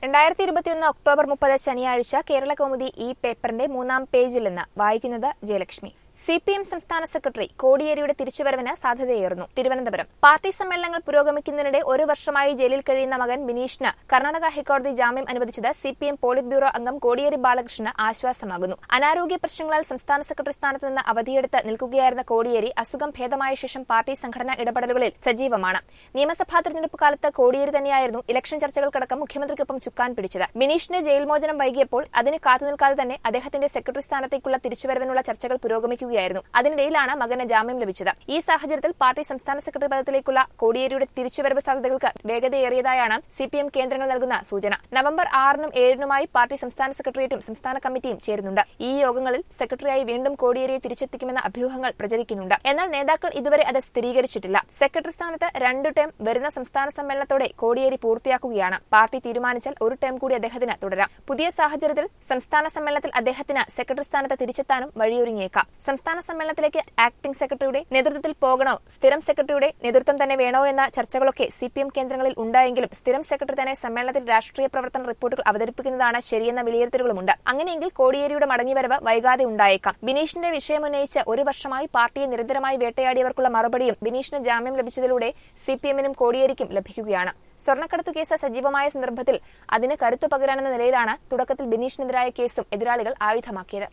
2021 October 30 ശനിയാഴ്ച കേരളകൗമുദി ഈ പേപ്പറിന്റെ 3-ാം പേജിൽ നിന്ന് വായിക്കുന്നത് ജയലക്ഷ്മി. CPM സംസ്ഥാന സെക്രട്ടറി കോടിയേരിയുടെ തിരിച്ചുവരവിന് സാധ്യതയേറുന്നു. തിരുവനന്തപുരം. പാർട്ടി സമ്മേളനങ്ങൾ പുരോഗമിക്കുന്നതിനിടെ ഒരു വർഷമായി ജയിലിൽ കഴിയുന്ന മകൻ ബിനീഷിന് കർണാടക ഹൈക്കോടതി ജാമ്യം അനുവദിച്ചത് CPM പോളിറ്റ് ബ്യൂറോ അംഗം കോടിയേരി ബാലകൃഷ്ണന് ആശ്വാസമാകുന്നു. അനാരോഗ്യ പ്രശ്നങ്ങളാൽ സംസ്ഥാന സെക്രട്ടറി സ്ഥാനത്ത് നിന്ന് അവധിയെടുത്ത് നിൽക്കുകയായിരുന്ന കോടിയേരി അസുഖം ഭേദമായ ശേഷം പാർട്ടി സംഘടനാ ഇടപെടലുകളിൽ സജീവമാണ്. നിയമസഭാ തെരഞ്ഞെടുപ്പ് കാലത്ത് കോടിയേരി തന്നെയായിരുന്നു ഇലക്ഷൻ ചർച്ചകൾക്കടക്കം മുഖ്യമന്ത്രിക്കൊപ്പം ചുക്കാൻ പിടിച്ചത്. ബിനീഷിന്റെ ജയിൽ മോചനം വൈകിയപ്പോൾ അതിന് കാത്തുനിൽക്കാതെ തന്നെ അദ്ദേഹത്തിന്റെ സെക്രട്ടറി സ്ഥാനത്തേക്കുള്ള തിരിച്ചുവരവിനുള്ള ചർച്ചകൾ പുരോഗമിക്കുകയായിരുന്നു. അതിനിടയിലാണ് മകന് ജാമ്യം ലഭിച്ചത്. ഈ സാഹചര്യത്തിൽ പാർട്ടി സംസ്ഥാന സെക്രട്ടറി പദത്തിലേക്കുള്ള കോടിയേരിയുടെ തിരിച്ചുവരവ് സാധ്യതകൾക്ക് വേഗതയേറിയതായാണ് CPM കേന്ദ്രങ്ങൾ നൽകുന്ന സൂചന. നവംബർ 6-നും 7-നുമായി പാർട്ടി സംസ്ഥാന സെക്രട്ടേറിയറ്റും സംസ്ഥാന കമ്മിറ്റിയും ചേരുന്നുണ്ട്. ഈ യോഗങ്ങളിൽ സെക്രട്ടറിയായി വീണ്ടും കോടിയേരിയെ തിരിച്ചെത്തിക്കുമെന്ന അഭ്യൂഹങ്ങൾ പ്രചരിക്കുന്നുണ്ട്. എന്നാൽ നേതാക്കൾ ഇതുവരെ അത് സ്ഥിരീകരിച്ചിട്ടില്ല. സെക്രട്ടറി സ്ഥാനത്ത് 2 ടേം വരുന്ന സംസ്ഥാന സമ്മേളനത്തോടെ കോടിയേരി പൂർത്തിയാക്കുകയാണ്. പാർട്ടി തീരുമാനിച്ചാൽ 1 ടേം കൂടി അദ്ദേഹത്തിന് തുടരാം. പുതിയ സാഹചര്യത്തിൽ സംസ്ഥാന സമ്മേളനത്തിൽ അദ്ദേഹത്തിന് സെക്രട്ടറി സ്ഥാനത്ത് തിരിച്ചെത്താനും വഴിയൊരുങ്ങിയേക്കാം. സംസ്ഥാന സമ്മേളനത്തിലേക്ക് ആക്ടിംഗ് സെക്രട്ടറിയുടെ നേതൃത്വത്തിൽ പോകണോ, സ്ഥിരം സെക്രട്ടറിയുടെ നേതൃത്വം തന്നെ വേണോ എന്ന ചർച്ചകളൊക്കെ CPM കേന്ദ്രങ്ങളിൽ ഉണ്ടായെങ്കിലും സ്ഥിരം സെക്രട്ടറി തന്നെ സമ്മേളനത്തിൽ രാഷ്ട്രീയ പ്രവർത്തന റിപ്പോർട്ടുകൾ അവതരിപ്പിക്കുന്നതാണ് ശരിയെന്ന വിലയിരുത്തലുകളുമുണ്ട്. അങ്ങനെയെങ്കിൽ കോടിയേരിയുടെ മടങ്ങിവരവ് വൈകാതെ ഉണ്ടായേക്കാം. ബിനീഷിന്റെ വിഷയമുന്നയിച്ച് 1 വർഷമായി പാർട്ടിയെ നിരന്തരമായി വേട്ടയാടിയവർക്കുള്ള മറുപടിയും ബിനീഷിന് ജാമ്യം ലഭിച്ചതിലൂടെ CPM-നും കോടിയേരിക്കും ലഭിക്കുകയാണ്. സ്വർണ്ണക്കടത്തു കേസ് സജീവമായ സന്ദർഭത്തിൽ അതിന് കരുത്തു പകരാനെന്ന നിലയിലാണ് തുടക്കത്തിൽ ബിനീഷിനെതിരായ കേസും എതിരാളികൾ ആയുധമാക്കിയത്.